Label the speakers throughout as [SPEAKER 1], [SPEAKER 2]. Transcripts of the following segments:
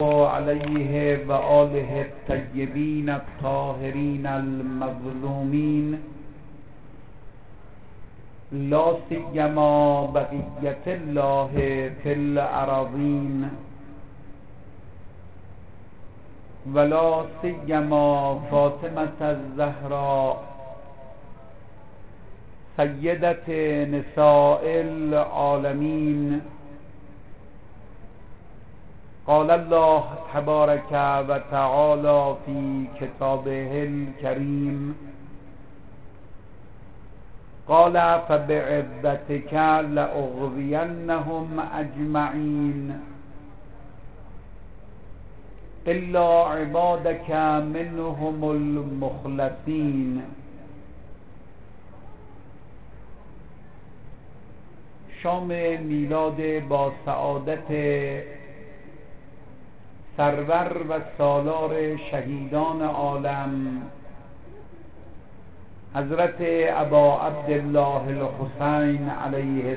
[SPEAKER 1] علیه و آله الطیبین الطاهرین المظلومین لا سیما بقیت الله فی الارضین ولا سیما فاطمة الزهراء سیدة نساء العالمین. قال الله تبارک و تعالی فی کتابه الکریم قال فبعزتک لأغوینهم اجمعین الا عبادك منهم المخلصین. شام میلاد با سعادت سرور و سالار شهیدان عالم حضرت ابا عبدالله الحسین علیه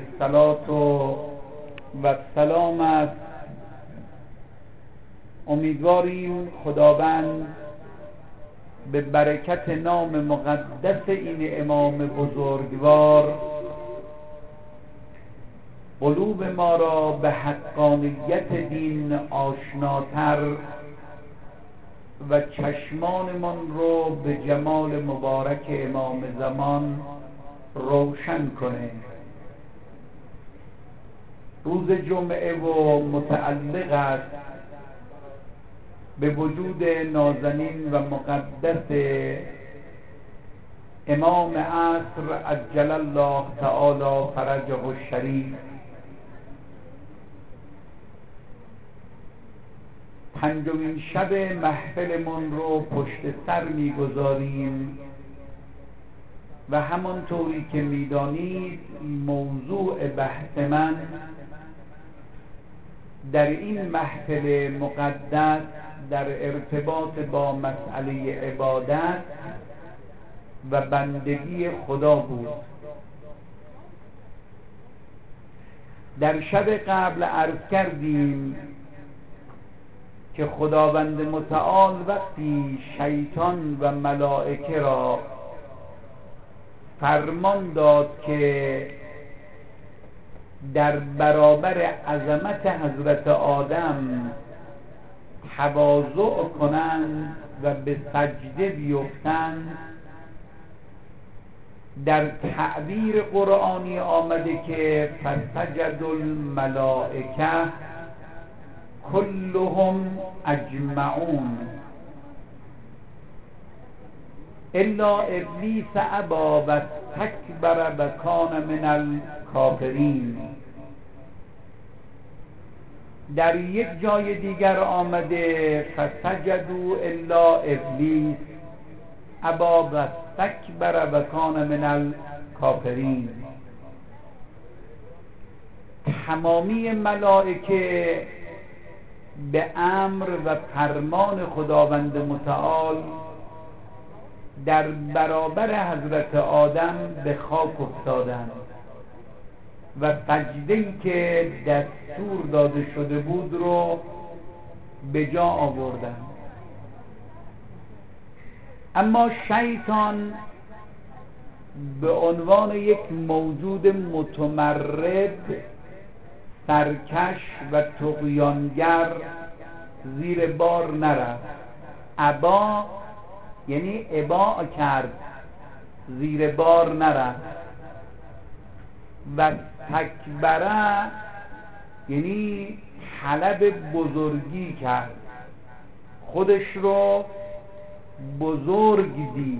[SPEAKER 1] السلام است. امیدواریم خداوند به برکت نام مقدس این امام بزرگوار قلوب ما را به حقانیت دین آشناتر و چشمانمان رو به جمال مبارک امام زمان روشن کنه. روز جمعه و متعلق است به وجود نازنین و مقدس امام عصر عجل الله تعالی فرجه الشریف. پنجمین شب محفلمون رو پشت سر میگذاریم و همانطوری که میدانید موضوع بحث من در این محفل مقدس در ارتباط با مسئله عبادت و بندگی خدا بود. در شب قبل عرض کردیم که خداوند متعال وقتی شیطان و ملائکه را فرمان داد که در برابر عظمت حضرت آدم تواضع کنند و به سجده بیفتند، در تعبیر قرآنی آمده که فسجد الملائکه كلهم اجمعون الا ابلیس ابا و استکبر و کان من الکافرین. در یک جای دیگر آمده فسجدوا الا ابلیس ابا و استکبر و کان من الکافرین. تمامی ملائکه به امر و فرمان خداوند متعال در برابر حضرت آدم به خاک افتادند و سجده‌ای که دستور داده شده بود رو به جا آوردند. اما شیطان به عنوان یک موجود متمرد، سرکش و طغیانگر زیر بار نرفت. ابا یعنی ابا کرد، زیر بار نرفت. و تکبره یعنی طلب بزرگی کرد، خودش رو بزرگ دید،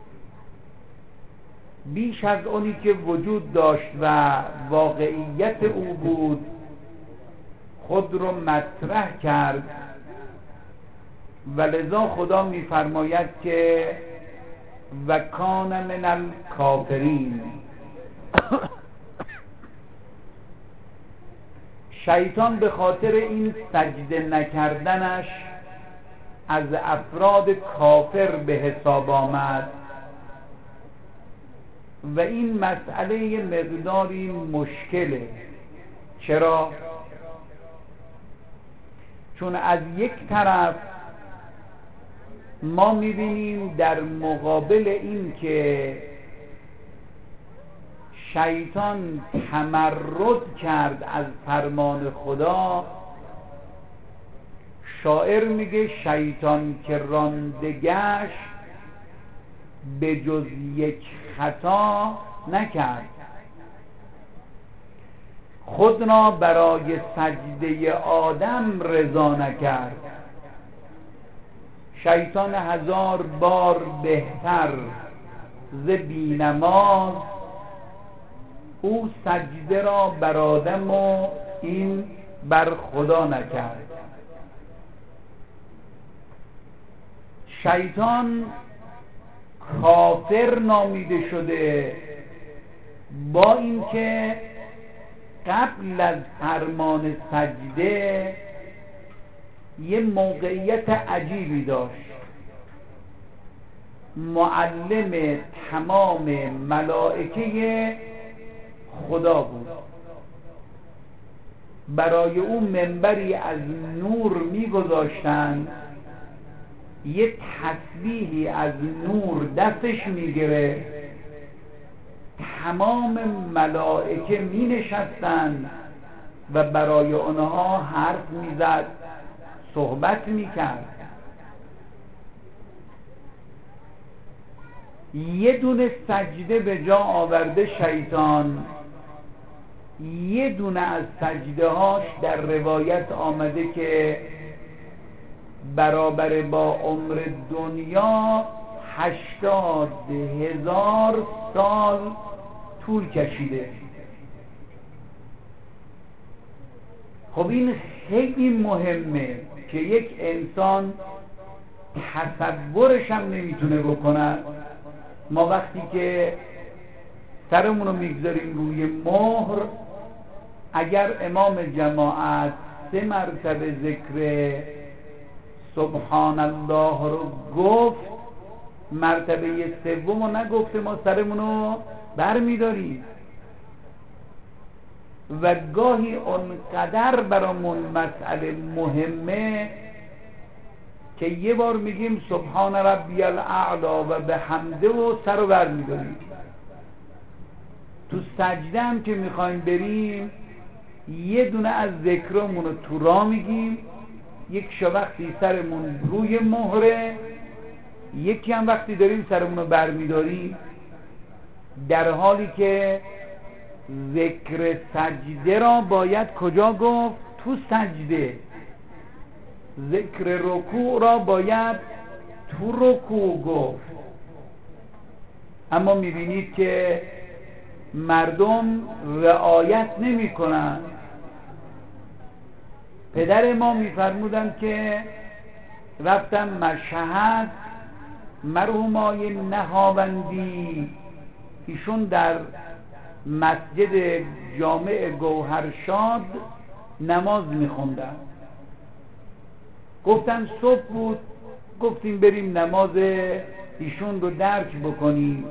[SPEAKER 1] بیش از اونی که وجود داشت و واقعیت او بود خود رو مطرح کرد. و لذا خدا می‌فرماید که و کان من الکافرین. شیطان به خاطر این سجده نکردنش از افراد کافر به حساب آمد و این مسئله مقداری مشکله. چرا؟ چون از یک طرف ما میبینیم در مقابل این که شیطان تمرد کرد از فرمان خدا، شاعر میگه شیطان که رانده گشت به جز یک خطا نکرد، خود را برای سجده آدم رضا نکرد. شیطان 1000 بار بهتر ز بینماز، او سجده را بر آدم و این بر خدا نکرد. شیطان کافر نامیده شده با اینکه قبل از فرمان سجده یه موقعیت عجیبی داشت. معلم تمام ملائکه خدا بود، برای او منبری از نور می‌گذاشتند، یه تسبیحی از نور دستش میگیره، تمام ملائکه می نشستند و برای آنها حرف میزد، صحبت میکرد. یه دونه سجده به جا آورده شیطان، یه دونه از سجده هاش در روایت آمده که برابر با عمر دنیا 80,000 سال طول کشیده. خب این خیلی مهمه که یک انسان تصورش هم نمیتونه بکنه. ما وقتی که سرمون رو میگذاریم روی مهر، اگر امام جماعت 3 مرتبه ذکر سبحان الله رو گفت، مرتبه سوم رو نگفته، ما سرمون رو بر میداریم و گاهی اونقدر برامون مسئله مهمه که یه بار میگیم سبحان ربی الاعلا و به حمده و سر رو بر میداریم. تو سجده هم که میخوایم بریم یه دونه از ذکرمون رو تو را میگیم، یک وقتی سرمون روی مهره، یکی هم وقتی داریم سرمون رو بر میداریم، در حالی که ذکر سجده را باید کجا گفت؟ تو سجده. ذکر رکوع را باید تو رکوع گفت. اما میبینید که مردم رعایت نمی کنن. پدر ما میفرمودن که رفتم مشهد، مرحومای نهاوندی ایشون در مسجد جامع گوهرشاد نماز میخوندن. گفتن صبح بود، گفتیم بریم نماز ایشون رو درک بکنیم.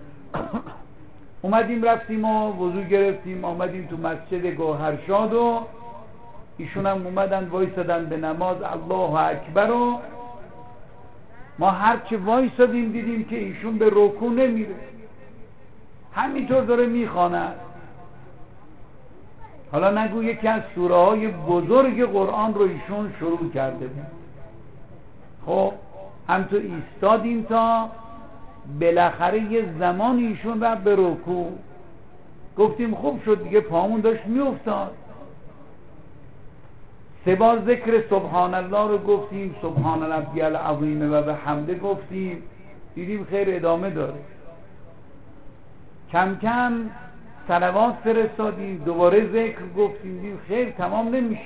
[SPEAKER 1] اومدیم رفتیم و وضو گرفتیم، آمدیم تو مسجد گوهرشاد و ایشون هم اومدن وایسادن به نماز الله اکبر و ما هرچه وایسادیم دیدیم که ایشون به رکوع نمیره، همینطور داره میخواند. حالا نگو یکی از سوره های بزرگ قرآن رو ایشون شروع کرده بود. خب هم تو ایستادیم تا بالاخره یه زمان ایشون رفت به رکوع. گفتیم خوب شد دیگه، پامون داشت میافتاد. 3 بار ذکر سبحان الله رو گفتیم، سبحان ربی العظیم و به حمده گفتیم، دیدیم خیر ادامه داره. کم کم صلوات فرستادیم، دوباره ذکر گفتیم، دیدیم خیر تمام نمیشه.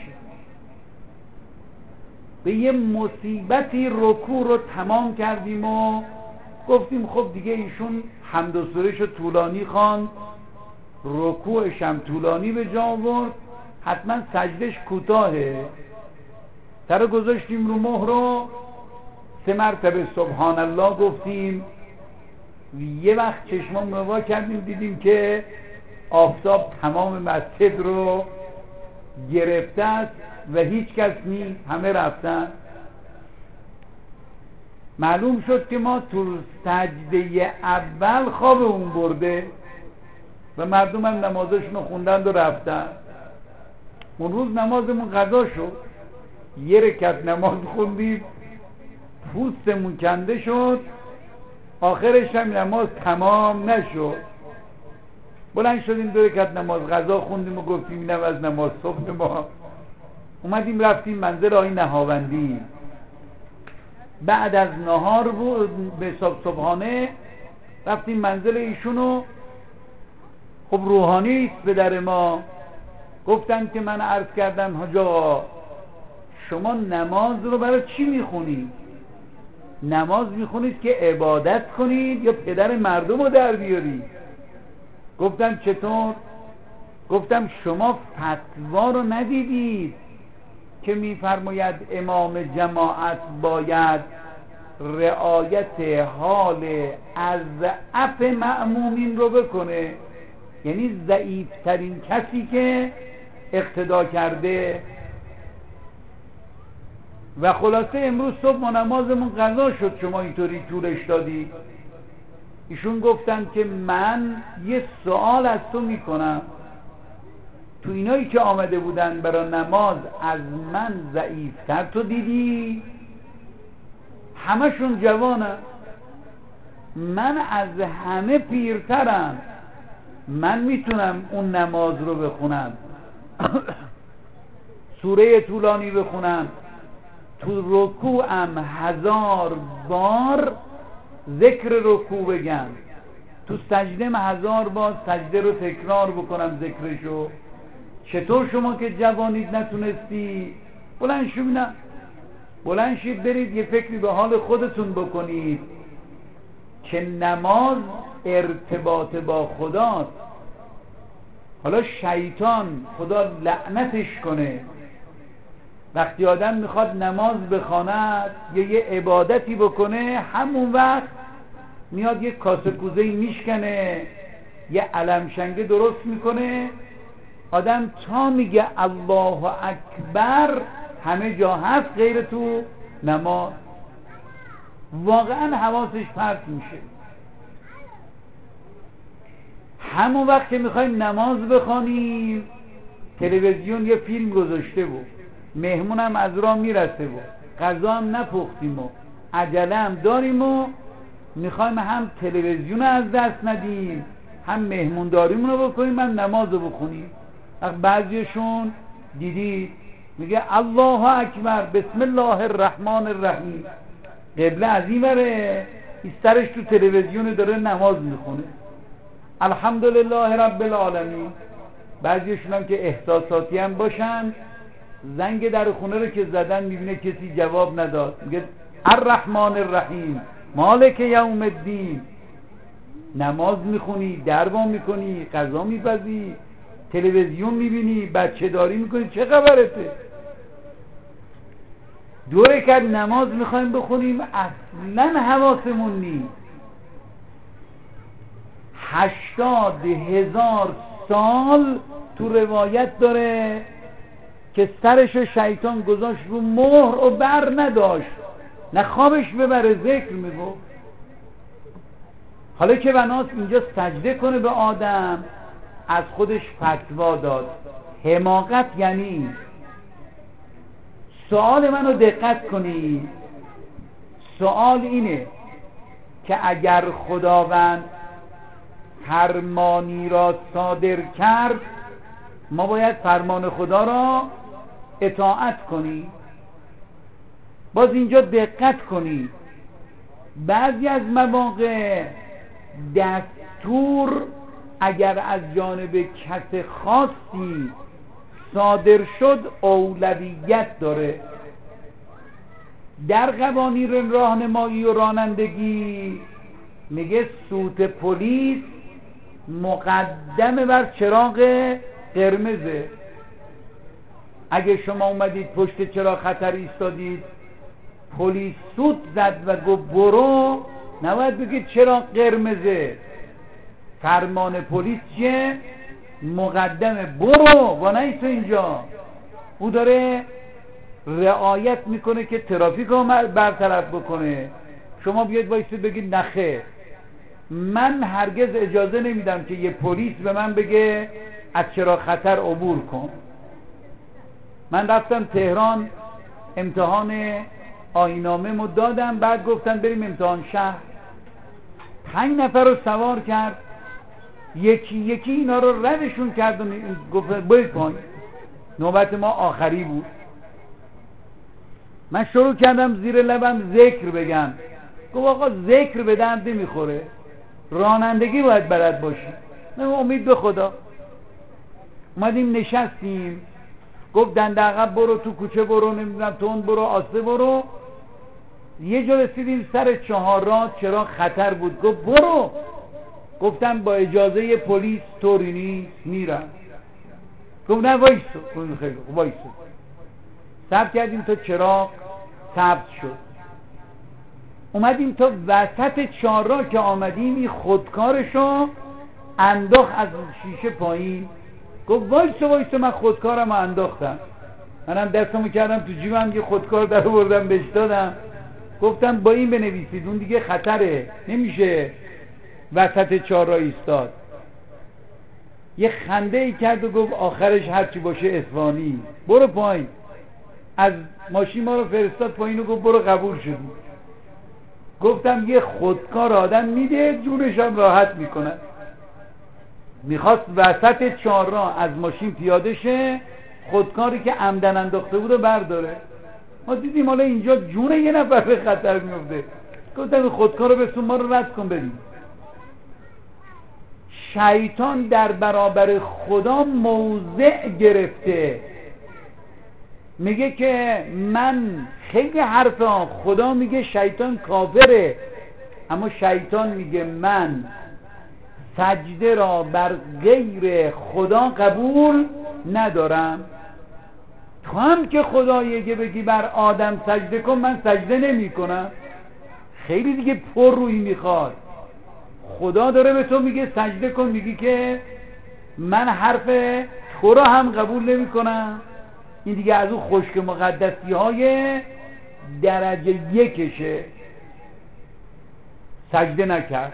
[SPEAKER 1] به یه مصیبتی رکوع رو تمام کردیم و گفتیم خب دیگه ایشون حمد و سوره‌شو طولانی خواند، رکوعش هم طولانی به جا آورد، حتما سجدش کوتاهه. سر گذاشتیم رو مهر و 3 مرتبه سبحان الله گفتیم. یه وقت چشمام رو وا کردیم دیدیم که آفتاب تمام مسجد رو گرفته است. و هیچ کس نی، همه رفتن. معلوم شد که ما تو سجده اول خواب اون برده و مردم هم نمازشون رو خوندند و رفتن. اون روز نمازمون قضا شد، یه رکعت نماز خوندیم، پوستمون کنده شد، آخرش هم نماز تمام نشد. بلند شدیم 2 رکعت نماز قضا خوندیم و گفتیم اینم از نماز صبح ما. اومدیم رفتیم منزل آقای نهاوندی. بعد از نهار بود به صبحانه رفتیم منزل ایشونو. خب روحانی است به در ما. گفتن که من عرض کردم حاج آقا شما نماز رو برای چی میخونید؟ نماز میخونید که عبادت کنید یا پدر مردم رو در بیارید؟ گفتم چطور؟ گفتم شما فتوا رو ندیدید که میفرماید امام جماعت باید رعایت حال اضعف مأمومین رو بکنه، یعنی ضعیفترین کسی که اقتدا کرده. و خلاصه امروز صبح ما نمازمون قضا شد، شما اینطوری طولش دادی. ایشون گفتن که من یه سوال از تو میکنم، تو اینایی که آمده بودن برای نماز از من ضعیفتر تو دیدی؟ همشون جوانم، من از همه پیرترم، من میتونم اون نماز رو بخونم سوره طولانی بخونم، تو رکوعم 1000 بار ذکر رکوع بگم، تو سجده 1000 بار سجده رو تکرار بکنم ذکرشو. چطور شما که جوانید نتونستی؟ بلند شید برید یه فکری به حال خودتون بکنید که نماز ارتباط با خداست. حالا شیطان خدا لعنتش کنه وقتی آدم میخواد نماز بخواند یا یه عبادتی بکنه، همون وقت میاد یه کاسه کوزه‌ای میشکنه، یه علمشنگه درست میکنه، آدم تا میگه الله اکبر همه جا هست غیر تو نماز. واقعا حواسش پرت میشه. همون وقت که میخوایم نماز بخوانیم تلویزیون یه فیلم گذاشته بود، مهمونم از راه میرسه بود، غذا هم نپختیم و عجله هم داریم و میخوایم هم تلویزیون از دست ندیم هم مهمونداریمون رو بکنیم هم نماز رو بخونیم. بعضیشون دیدید میگه الله اکبر بسم الله الرحمن الرحیم، قبله از این وره سرش تو تلویزیون داره نماز میخونه، الحمدلله رب العالمین. بعضیشون هم که احساساتی هم باشن زنگ در خونه رو که زدن میبینه کسی جواب نداد، میگه الرحمن الرحیم مالک یوم الدین. نماز میخونی، دروا میکنی، غذا میپزی، تلویزیون میبینی، بچه داری میکنی، چه خبرته؟ 2 رکعت نماز میخوایم بخونیم اصلا حواسمون نیست. 80,000 سال تو روایت داره که سرشو شیطان گذاشت رو مهر و بر نداشت، نه خوابش ببره ذکر میگو. حالا که بناست اینجا سجده کنه به آدم، از خودش فتوا داد. حماقت یعنی سوال منو دقت کنی، سوال اینه که اگر خداوند فرمانی را صادر کرد ما باید فرمان خدا را اطاعت کنی. باز اینجا دقت کنی، بعضی از مواقع دستور اگر از جانب کس خاصی صادر شد اولویت داره. در قوانین راهنمایی و رانندگی میگه سوت پلیس مقدم بر چراغ قرمزه. اگه شما اومدید پشت چراغ خطر ایستادید، پلیس سوت زد و گفت برو، نباید بگید چراغ قرمزه. فرمان پلیس چیه؟ مقدمه، برو و نه تو اینجا. او داره رعایت میکنه که ترافیک رو برطرف بکنه، شما بیاید وایسید بگید نخه. من هرگز اجازه نمیدم که یه پلیس به من بگه از چرا خطر عبور کن. من رفتم تهران امتحان آیین‌نامه مو دادم، بعد گفتن بریم امتحان شهر. 5 نفر رو سوار کرد، یکی یکی اینا رو ردشون کرد و گفت برید پایین. نوبت ما آخری بود. من شروع کردم زیر لبم ذکر بگم. گفت آقا ذکر به درد نمیخوره، رانندگی باید بلد باشی. من امید به خدا. اومدیم نشستیم، گفت دنده عقب برو، تو کوچه برو، نمیدونم تون برو، آسته برو. یه جا رسیدیم سر 4 راه، چرا خطر بود. گفت برو. گفتم با اجازه پلیس طوری نیست، میرم. گفت نه وایسو. گفتم خیلی خوب وایسو. صبر کردیم تا چراغ سبز شد، اومدیم تا وسط 4 راه که آمدیم، این خودکارشو انداخت از شیشه پایین. گفت وایسو من خودکارم انداختم. منم دستمو کردم تو جیبم، یه خودکار در آوردم بهش دادم، گفتم با این بنویسید، اون دیگه خطره، نمیشه وسط 4 راه ایستاد. یه خنده ای کرد و گفت آخرش هرچی باشه اصفهانی، برو پایین. از ماشین ما رو فرستاد پایین و گفت برو قبول شدی. گفتم یه خودکار آدم میده جونش هم راحت میکنه. میخواست وسط 4 راه از ماشین پیاده شه، خودکاری که عمدن انداخته بود رو برداره. ما دیدیم حالا اینجا جون یه نفر به خطر میفته. گفتم خودکار رو بسون، ما رو رد کن بریم. شیطان در برابر خدا موضع گرفته، میگه که من خیلی حرفا، خدا میگه شیطان کافره، اما شیطان میگه من سجده را بر غیر خدا قبول ندارم. تو هم که خدا یه بگی بر آدم سجده کن، من سجده نمی کنم. خیلی دیگه پر روی میخواد. خدا داره به تو میگه سجده کن، میگی که من حرف تو را هم قبول نمی کنم. این دیگه از اون خشک مقدسی های درجه 1شه. سجده نکرد،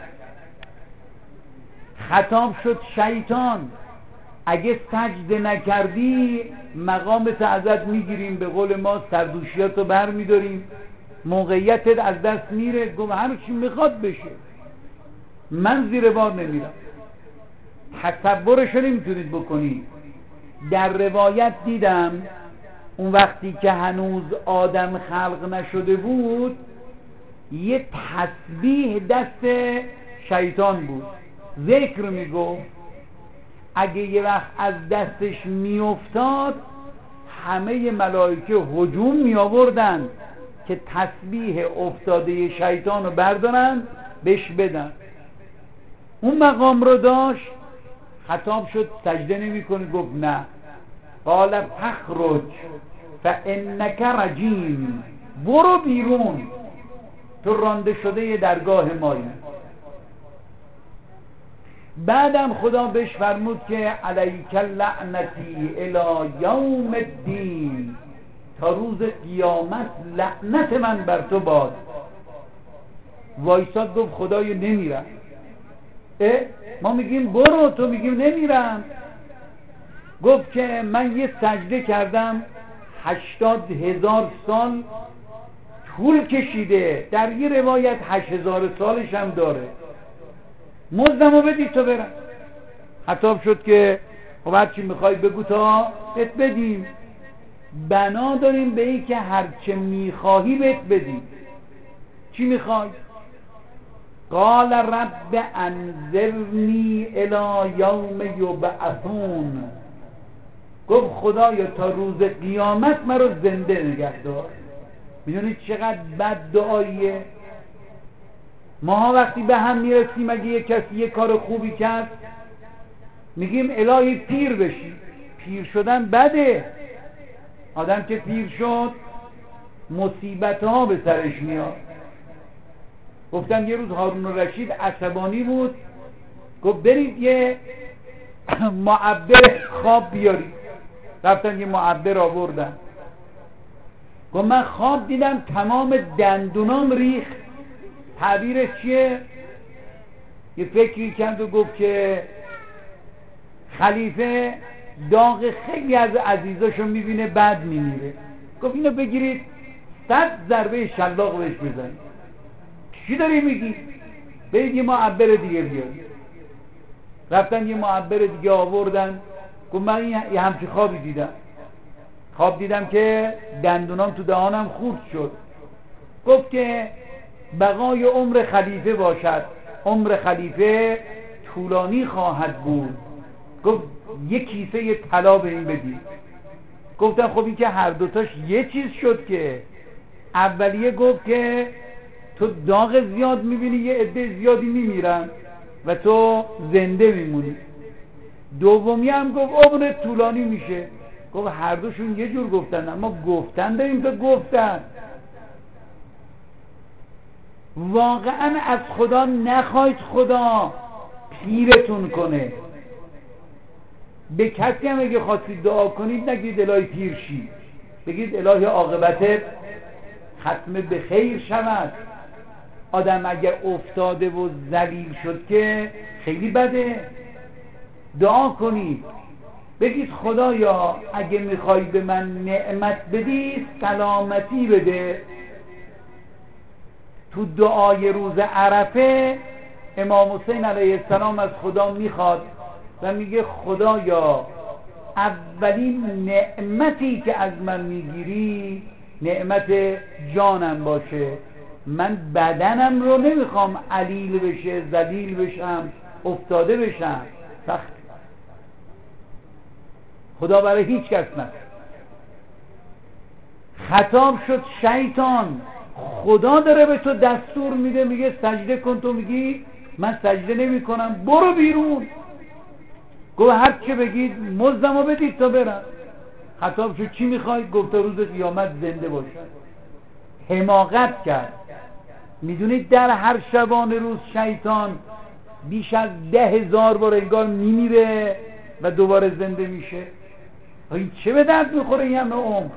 [SPEAKER 1] خطاب شد شیطان اگه سجده نکردی مقامت ازت میگیریم، به قول ما سردوشیاتو بر میداریم، موقعیتت از دست میره. گفت هر چی میخواد بشه، من زیر بار نمیرم. تصورشو نمیتونید بکنید. در روایت دیدم اون وقتی که هنوز آدم خلق نشده بود، یه تسبیح دست شیطان بود، ذکر میگفت. اگه یه وقت از دستش میافتاد، همه ملائکه هجوم میآوردن که تسبیح افتاده شیطان رو بردارن بهش بدن. اون مقام رو داشت. خطاب شد سجده نمی کنی؟ گفت نه. قال فخرج فانک رجیم، برو بیرون، تو رانده شده درگاه مایی. بعدم خدا بهش فرمود که علیک لعنتی الی یوم الدین، تا روز قیامت لعنت من بر تو باد. وایساد گفت خدایا نمیرم. ما میگیم برو، تو میگیم نمیرم. گفت که من یه سجده کردم 80,000 سال طول کشیده، در یه روایت 8,000 سالش هم داره، مزدمو بدید تو برم. خطاب شد که خب هرچی میخوای بگو تا بهت بدیم. بنا داریم به این که هرچه میخواهی بهت بدیم. چی میخوای؟ قال رب انظرنی الی یوم یبعثون. گفت خدایا تا روز قیامت من رو زنده نگه دار. میدونید چقدر بد دعاییه؟ ما وقتی به هم میرسیم، اگه یک کسی یک کار خوبی کرد میگیم الهی پیر بشی. پیر شدن بده. آدم که پیر شد مصیبت ها به سرش میاد. گفتم یه روز هارون رشید عصبانی بود، گفت برید یه معبر خواب بیارید. رفتن یه معبر آوردن، گفت من خواب دیدم تمام دندونام ریخت. تعبیرش چیه؟ یه فکری کرد و گفت که خلیفه داغ خیلی از عزیزاشو میبینه بعد میمیره، گفت اینو بگیرید 100 ضربه شلاق بهش بزنید. چی داری میگی؟ برید یه معبر دیگه بیارید. رفتن یه معبر دیگه آوردن، گفت من یه همچین خوابی دیدم، خواب دیدم که دندونام تو دهانم خورد شد. گفت که بقای عمر خلیفه باشد، عمر خلیفه طولانی خواهد بود. گفت یه کیسه طلا به این بدید. گفتم خب این که هر دوتاش یه چیز شد که اولیه گفت که تو داغ زیاد میبینی یه عده زیادی میمیرن و تو زنده میمونی، دومی هم گفت عمر طولانی میشه. گفت هر دوشون یه جور گفتن، اما گفتن داریم تا گفتن. واقعا از خدا نخواید خدا پیرتون کنه. به کسی هم اگه خواستید دعا کنید نگید الهی پیر شی، بگید الهی عاقبتت ختم به خیر شود. آدم اگر افتاده و ذلیل شد که خیلی بده. دعا کنید، بگید خدایا اگه میخوای به من نعمت بدی سلامتی بده. تو دعای روز عرفه امام حسین علیه السلام از خدا میخواد و میگه خدایا اولین نعمتی که از من میگیری نعمت جانم باشه، من بدنم رو نمیخوام علیل بشه، ذلیل بشم، افتاده بشم. سخت خدا برای هیچ کس نه. خطاب شد شیطان، خدا داره به تو دستور میده، میگه سجده کن، تو میگی من سجده نمی کنم، برو بیرون. گفت هر چه بگید مزدمو بدید تا برم. خطاب شد چی میخوای؟ گفت روز قیامت زنده باشد. حماقت کرد. میدونید در هر شبانه روز شیطان بیش از 10,000 بار انگار میمیره و دوباره زنده میشه. این چه به درد میخوره این همه عمر؟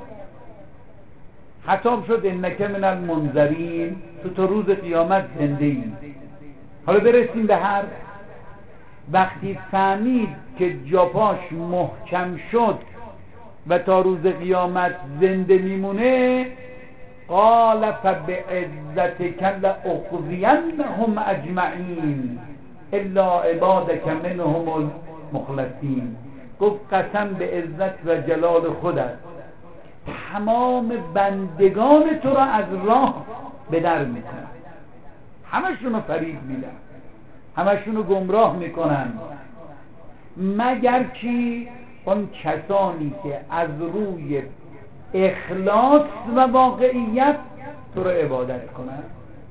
[SPEAKER 1] خطاب شد انک من المنذرین، تو روز قیامت زنده ای. حالا برسیم به هر وقتی فهمید که جاپاش محکم شد و تا روز قیامت زنده میمونه، قال فبعزتک لأغوینهم اجمعین الا عبادک منهم المخلصین. گفت قسم به عزت و جلال خودت تمام بندگان تو را از راه به در میکنن، همشون رو فریب میدن، همشون رو گمراه میکنن، مگر کی اون کسانی که از روی اخلاص و واقعیت تو رو عبادت کنن.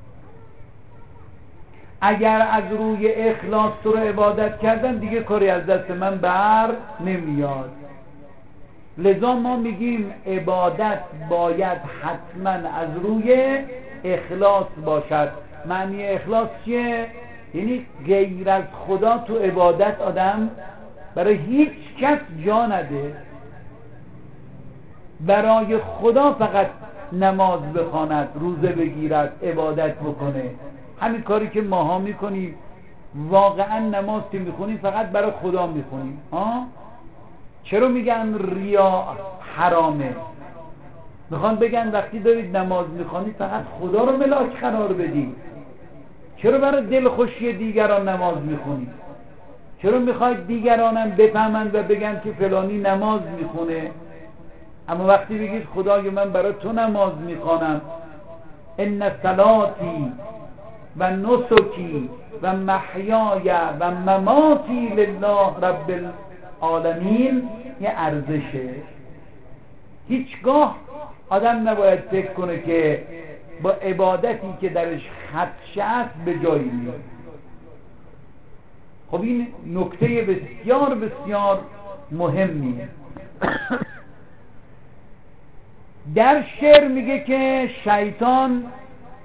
[SPEAKER 1] اگر از روی اخلاص تو رو عبادت کردن دیگه کاری از دست من بر نمیاد. لذا ما میگیم عبادت باید حتما از روی اخلاص باشد. معنی اخلاص چیه؟ یعنی غیر از خدا تو عبادت آدم برای هیچ کس جا نده، برای خدا فقط نماز بخواند، روزه بگیرد، عبادت بکنه. همین کاری که ماها میکنیم، واقعا نماز که میخونیم فقط برای خدا میخونیم. چرا میگن ریا حرامه؟ میخوان بگن وقتی دارید نماز میخونید فقط خدا رو ملاک قرار بدید. چرا برای دل خوشی دیگران نماز میخونید؟ چرا میخواید دیگرانم بفهمند و بگن که فلانی نماز میخونه؟ اما وقتی بگید خدای من برای تو نماز میخوانم، ان صلاتی و نسکی و محیای و مماتی لله رب العالمین، یه ارزشه. هیچگاه آدم نباید فکر کنه که با عبادتی که درش خدشه است به جایی میاد. خب این نکته بسیار بسیار مهمیه. در شعر میگه که شیطان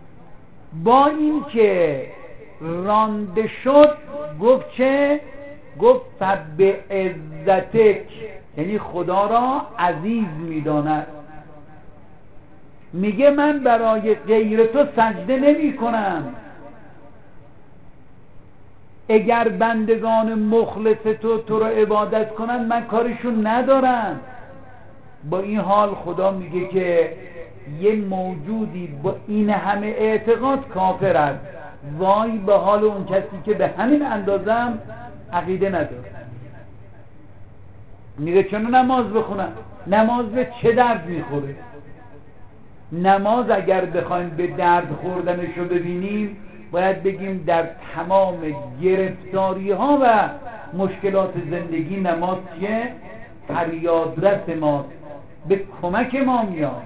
[SPEAKER 1] با این که رانده شد گفت چه گفت به عزتک، یعنی خدا را عزیز می‌داند. میگه من برای غیر تو سجده نمی کنم. اگر بندگان مخلص تو رو عبادت کنن من کارشون ندارم. با این حال خدا میگه که یه موجودی با این همه اعتقاد کافر است. وای به حال اون کسی که به همین اندازم عقیده نداره. میگه چون نماز بخونم؟ نماز به چه درد میخوره؟ نماز اگر بخوایم به درد خوردنشو ببینیم باید بگیم در تمام گرفتاری ها و مشکلات زندگی نماز چیه؟ فریادرس ماست، به کمک ما میاد.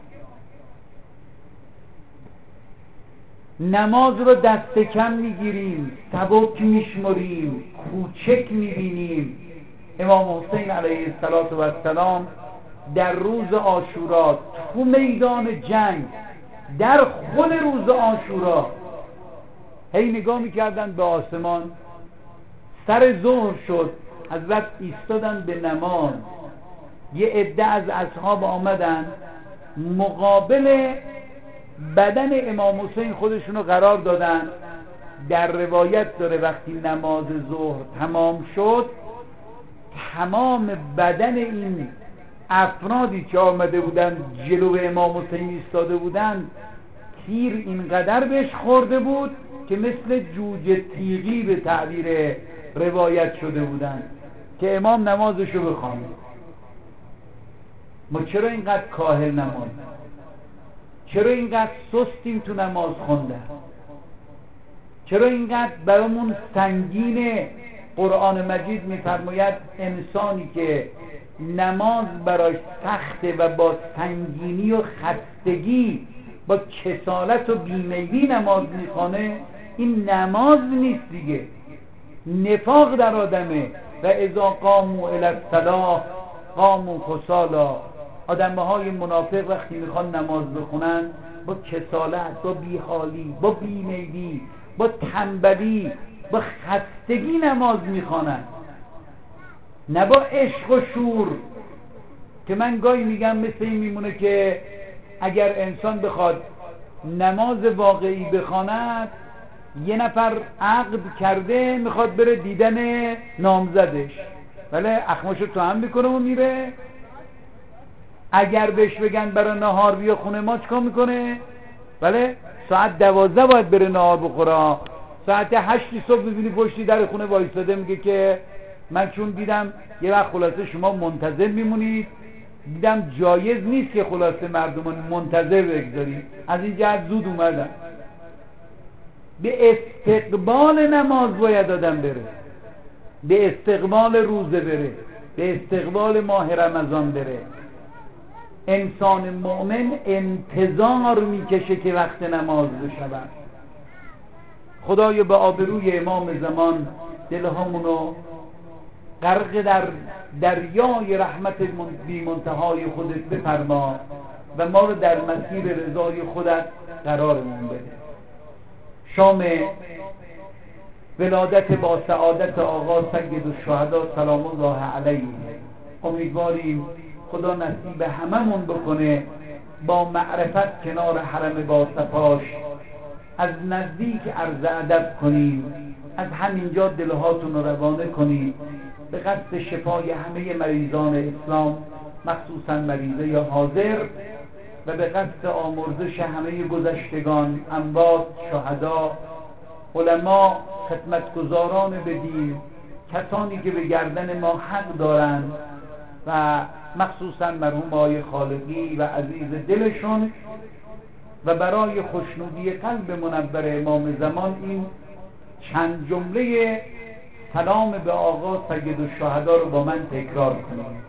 [SPEAKER 1] نماز رو دست کم میگیریم، سبک میشمریم، کوچک میبینیم. امام حسین علیه السلام در روز عاشورا تو میدان جنگ، در خود روز عاشورا هی نگاه میکردن به آسمان. سر ظهر شد، حضرت ایستادن به نماز. یه عده از اصحاب آمدن مقابل بدن امام حسین خودشونو قرار دادن. در روایت داره وقتی نماز ظهر تمام شد، تمام بدن این افرادی که آمده بودن جلو امام حسین ایستاده بودن تیر اینقدر بهش خورده بود که مثل جوجه تیغی به تعبیر روایت شده بودن که امام نمازشو بخوانه. ما چرا اینقدر کاهل نماز؟ چرا اینقدر سستیم تو نماز خوندن؟ چرا اینقدر برامون سنگینه؟ قرآن مجید میفرماید انسانی که نماز براش سخته و با سنگینی و خستگی با کسالت و بیمیلی نماز میخوانه، این نماز نیست دیگه، نفاق در آدمه. و اذا قاموا الی الصلاة قاموا کسالا. آدم‌های منافق وقتی میخوان نماز بخونن با کسالت، با بیحالی، با بیمیلی، با تنبلی، با خستگی نماز میخوانن، نه با عشق و شور. که من گاهی میگم مثل این میمونه که اگر انسان بخواد نماز واقعی بخواند، یه نفر عقد کرده میخواد بره دیدن نامزدش، ولی اخماشو تو هم میکنه و میره. اگر بهش بگن برای نهار بیا خونه ما، چیکار میکنه؟ ولی ساعت 12 باید بره نهار بخوره. ساعت 8 صبح میبینی پشتی در خونه وایستاده میگه که من چون دیدم یه وقت خلاصه شما منتظر میمونید، دیدم جایز نیست که خلاصه مردمان منتظر بگذارید، از این جهت زود اومدم. به استقبال نماز باید آدم بره، به استقبال روزه بره، به استقبال ماه رمضان بره. انسان مؤمن انتظار میکشه که وقت نماز بشود. خدایا به آبروی امام زمان دلهامونو غرق در دریای رحمت بی منتهای خودت بفرما و ما رو در مسیر رضای خودت قرارمون بده. شام ولادت با سعادت آقا سید الشهدا سلام الله علیه، امیدواریم خدا نصیب هممون بکنه با معرفت کنار حرم با صفاش از نزدیک عرض ادب کنیم، از همینجا دلهاتون رو روانه کنیم به قصد شفای همه مریضان اسلام، مخصوصا مریضه حاضر، و به قصد آمرزش همه گذشتگان، اموات، شهدا، علما، خدمتگزاران به دین، کسانی که به گردن ما حق دارند و مخصوصا مرحوم آقای خالقی و عزیز دلشون. و برای خوشنودی قلب منور امام زمان این چند جمله سلام به آقا سید الشهدا رو با من تکرار کنیم.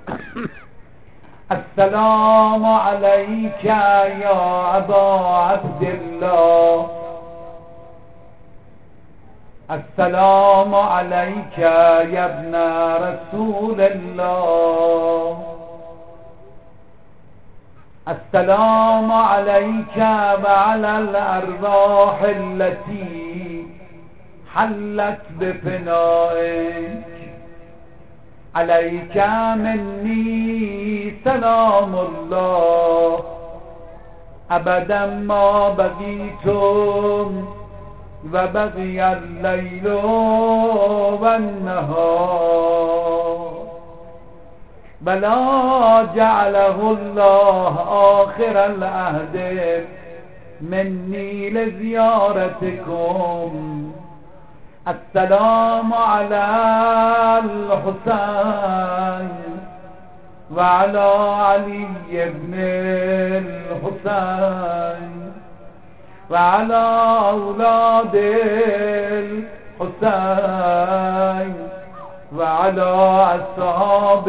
[SPEAKER 1] السلام علیک یا ابا عبدالله، السلام علیک یا ابن رسول الله، السلام علیک و علی الارواح التي حلت بفنائك عليك مني سلام الله ابدا ما بقيتم و بقي الليل والنهار بلا جعله الله آخر العهد مني لزيارتكم السلام على الحسين وعلى علي بن الحسين وعلى أولاد الحسين وعلى أصحاب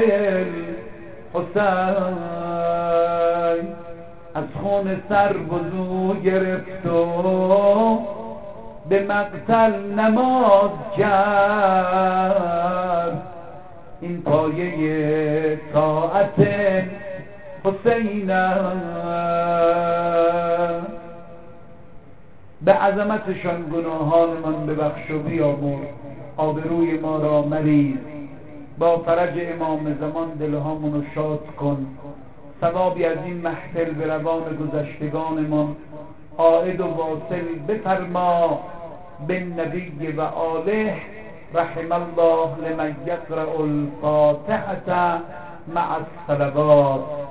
[SPEAKER 1] الحسين از خون سر وضو گرفت و به مقتل نماز کرد این پایه طاعت حسین به عظمتشان گناهان من ببخش و بیامرز آبروی ما را مریز با فرج امام زمان دلهامون رو شاد کن ثوابی از این محفل به روان گذشتگانمان عائد و واصل بفرما بالنبی و آله رحم الله لمن یقرأ الفاتحة مع الصلوات